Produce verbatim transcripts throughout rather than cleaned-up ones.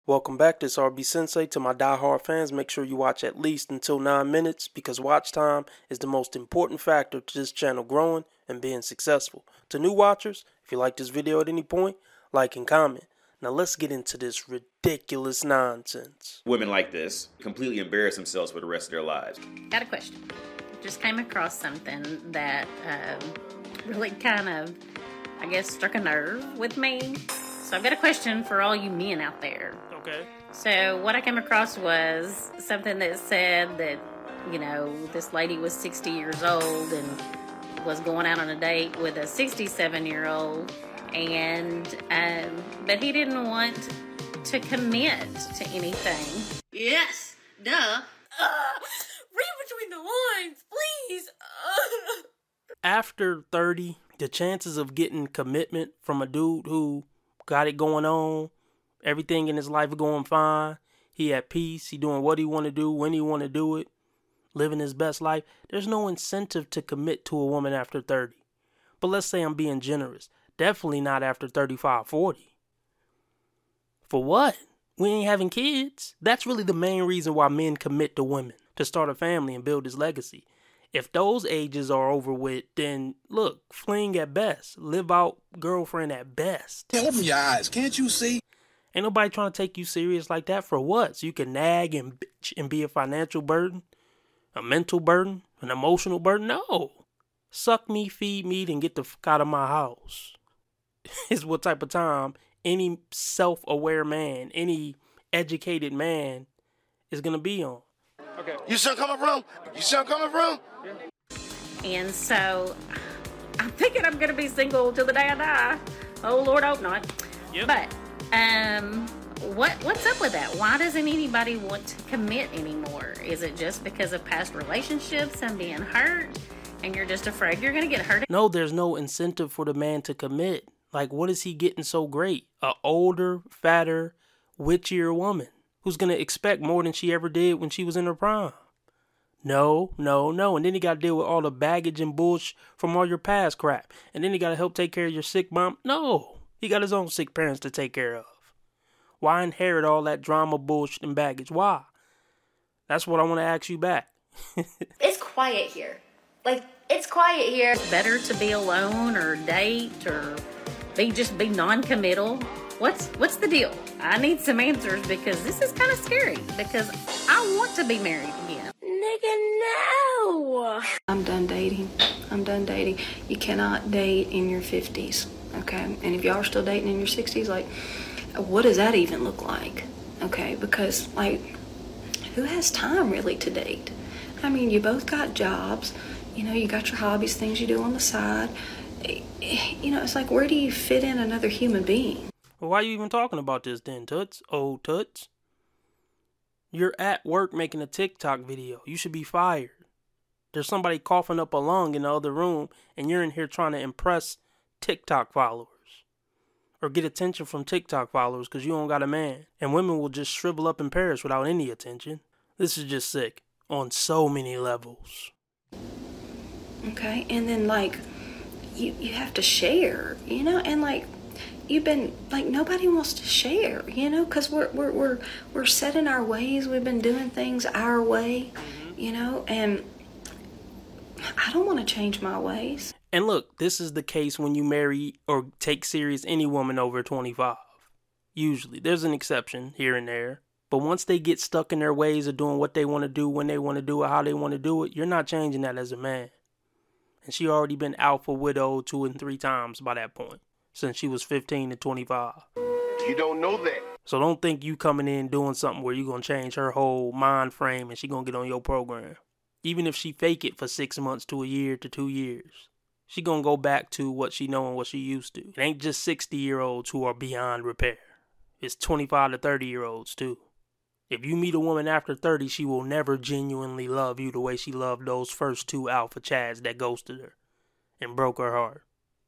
Welcome back, this is R B Sensei. To my diehard fans, make sure you watch at least until nine minutes because watch time is the most important factor to this channel growing and being successful. To new watchers, if you like this video at any point, like and comment. Now let's get into this ridiculous nonsense. Women like this completely embarrass themselves for the rest of their lives. Got a question. Just came across something that um, really kind of, I guess, struck a nerve with me. So I've got a question for all you men out there. Okay. So what I came across was something that said that, you know, this lady was sixty years old and was going out on a date with a sixty-seven-year-old, and um, but he didn't want to commit to anything. Yes, duh. Uh, read between the lines, please. Uh. After thirty, the chances of getting commitment from a dude who got it going on, everything in his life going fine, he at peace, he doing what he want to do, when he want to do it, living his best life, there's no incentive to commit to a woman after thirty. But let's say I'm being generous. Definitely not after thirty-five, forty. For what? We ain't having kids. That's really the main reason why men commit to women, to start a family and build his legacy. If those ages are over with, then look, fling at best. Live out girlfriend at best. Yeah, open your eyes. Can't you see? Ain't nobody trying to take you serious like that for what? So you can nag and bitch and be a financial burden? A mental burden? An emotional burden? No. Suck me, feed me, and get the fuck out of my house. Is what type of time any self-aware man, any educated man is going to be on. Okay. You see where I'm coming from? You see where I'm coming from? And so I'm thinking I'm going to be single till the day I die. Oh, Lord, I hope not. Yep. But um, what what's up with that? Why doesn't anybody want to commit anymore? Is it just because of past relationships and being hurt? And you're just afraid you're going to get hurt? No, there's no incentive for the man to commit. Like, what is he getting so great? A older, fatter, witchier woman who's going to expect more than she ever did when she was in her prime. No, no, no. And then he got to deal with all the baggage and bullshit from all your past crap. And then he got to help take care of your sick mom. No, he got his own sick parents to take care of. Why inherit all that drama, bullshit, and baggage? Why? That's what I want to ask you back. It's quiet here. Like, it's quiet here. It's better to be alone or date or be just be non-committal. What's what's the deal? I need some answers because this is kind of scary because I want to be married again. Nigga, no. I'm done dating. I'm done dating. You cannot date in your fifties, okay? And if y'all are still dating in your sixties, like, what does that even look like? Okay, because, like, who has time really to date? I mean, you both got jobs. You know, you got your hobbies, things you do on the side. You know, it's like, where do you fit in another human being? Well, why are you even talking about this then, Toots? Old Toots. You're at work making a TikTok video. You should be fired. There's somebody coughing up a lung in the other room, and you're in here trying to impress TikTok followers. Or get attention from TikTok followers because you don't got a man. And women will just shrivel up and perish without any attention. This is just sick. On so many levels. Okay, and then, like, you, you have to share, you know, and, like, you've been, like, nobody wants to share, you know, because we're, we're, we're, we're set in our ways. We've been doing things our way, you know, and I don't want to change my ways. And look, this is the case when you marry or take serious any woman over twenty-five. Usually. There's an exception here and there. But once they get stuck in their ways of doing what they want to do, when they want to do it, how they want to do it, you're not changing that as a man. And she already been alpha widowed two and three times by that point. Since she was fifteen to twenty-five. You don't know that. So don't think you coming in doing something where you're going to change her whole mind frame and she going to get on your program. Even if she fake it for six months to a year to two years. She going to go back to what she know and what she used to. It ain't just sixty-year-olds who are beyond repair. It's twenty-five to thirty-year-olds too. If you meet a woman after thirty, she will never genuinely love you the way she loved those first two alpha chads that ghosted her and broke her heart.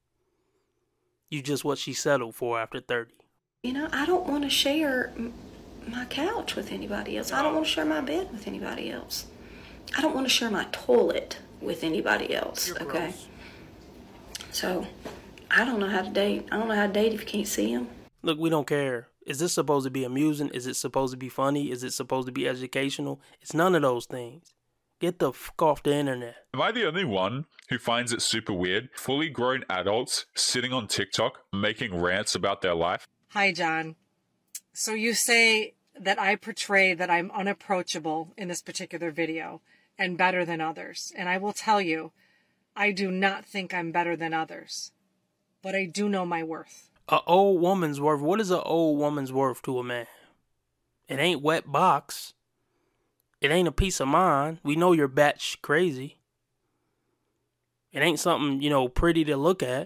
You just what she settled for after thirty. You know, I don't want to share m- my couch with anybody else. I don't want to share my bed with anybody else. I don't want to share my toilet with anybody else, You're okay? gross. So, I don't know how to date. I don't know how to date if you can't see them. Look, we don't care Is this supposed to be amusing? Is it supposed to be funny? Is it supposed to be educational? It's none of those things. Get the fuck off the internet. Am I the only one who finds it super weird? Fully grown adults sitting on TikTok making rants about their life? Hi, John. So you say that I portray that I'm unapproachable in this particular video and better than others. And I will tell you, I do not think I'm better than others. But I do know my worth. A old woman's worth. What is an old woman's worth to a man? It ain't wet box. It ain't a peace of mind. We know you're batch crazy. It ain't something, you know, pretty to look at.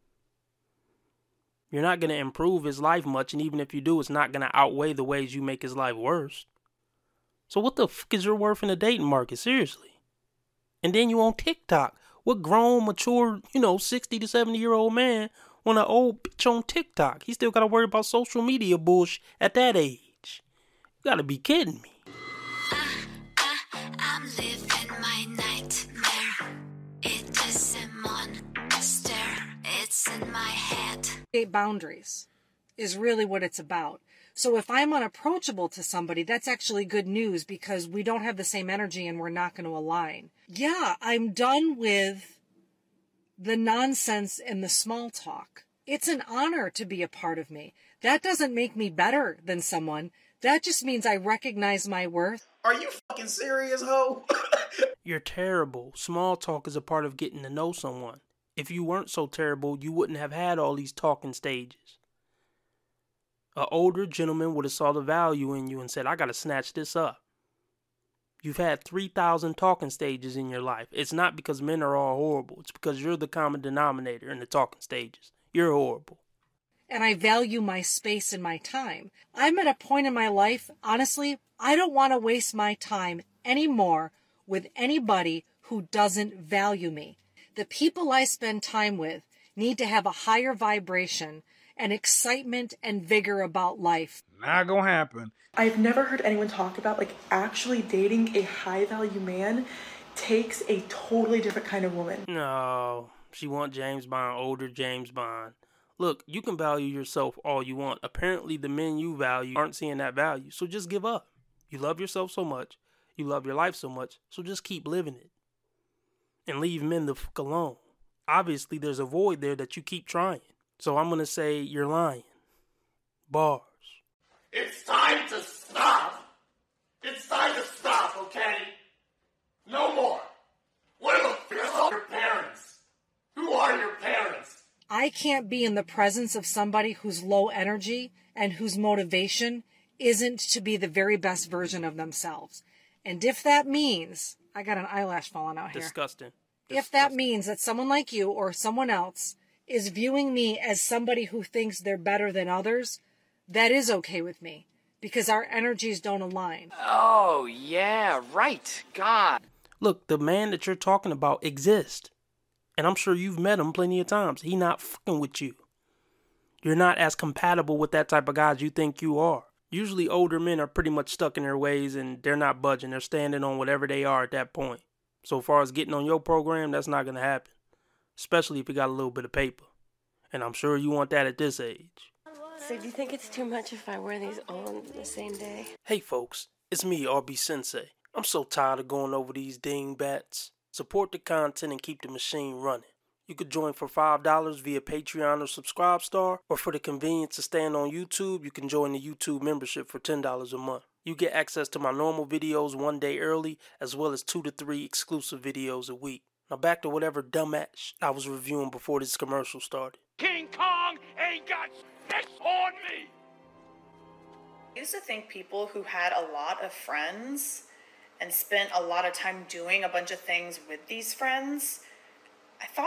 You're not going to improve his life much, and even if you do, it's not going to outweigh the ways you make his life worse. So what the fuck is your worth in the dating market? Seriously. And then you on TikTok. What grown, mature, you know, sixty to seventy year old man want an old bitch on TikTok? He still got to worry about social media bullshit at that age. You got to be kidding me. I'm living my nightmare. It is a monster. It's in my head. Boundaries is really what it's about. So if I'm unapproachable to somebody, that's actually good news because we don't have the same energy and we're not going to align. Yeah, I'm done with the nonsense and the small talk. It's an honor to be a part of me. That doesn't make me better than someone. That just means I recognize my worth. Are you fucking serious, ho? You're terrible. Small talk is a part of getting to know someone. If you weren't so terrible, you wouldn't have had all these talking stages. An older gentleman would have saw the value in you and said, I gotta snatch this up. You've had three thousand talking stages in your life. It's not because men are all horrible. It's because you're the common denominator in the talking stages. You're horrible. And I value my space and my time. I'm at a point in my life, honestly, I don't want to waste my time anymore with anybody who doesn't value me. The people I spend time with need to have a higher vibration and excitement and vigor about life. Not gonna happen. I've never heard anyone talk about like actually dating a high value man takes a totally different kind of woman. No, she want James Bond, older James Bond. Look, you can value yourself all you want. Apparently the men you value aren't seeing that value, so just give up. You love yourself so much, you love your life so much, so just keep living it. And leave men the fuck alone. Obviously there's a void there that you keep trying. So I'm gonna say you're lying. Bars. It's time to stop. It's time to stop, okay? No more. What the fuck are your parents? Who are your parents? I can't be in the presence of somebody who's low energy and whose motivation isn't to be the very best version of themselves. And if that means, I got an eyelash falling out here. Disgusting. If that means that someone like you or someone else is viewing me as somebody who thinks they're better than others, that is okay with me because our energies don't align. Oh, yeah, right. God. Look, the man that you're talking about exists. And I'm sure you've met him plenty of times. He not fucking with you. You're not as compatible with that type of guy as you think you are. Usually older men are pretty much stuck in their ways and they're not budging. They're standing on whatever they are at that point. So far as getting on your program, that's not going to happen. Especially if you got a little bit of paper. And I'm sure you want that at this age. So do you think it's too much if I wear these all on the same day? Hey folks, it's me, R B Sensei. I'm so tired of going over these dingbats. Support the content and keep the machine running. You could join for five dollars via Patreon or Subscribestar, or for the convenience of staying on YouTube, you can join the YouTube membership for ten dollars a month. You get access to my normal videos one day early, as well as two to three exclusive videos a week. Now back to whatever dumbass I was reviewing before this commercial started. King Kong ain't got shit on me! I used to think people who had a lot of friends and spent a lot of time doing a bunch of things with these friends, I thought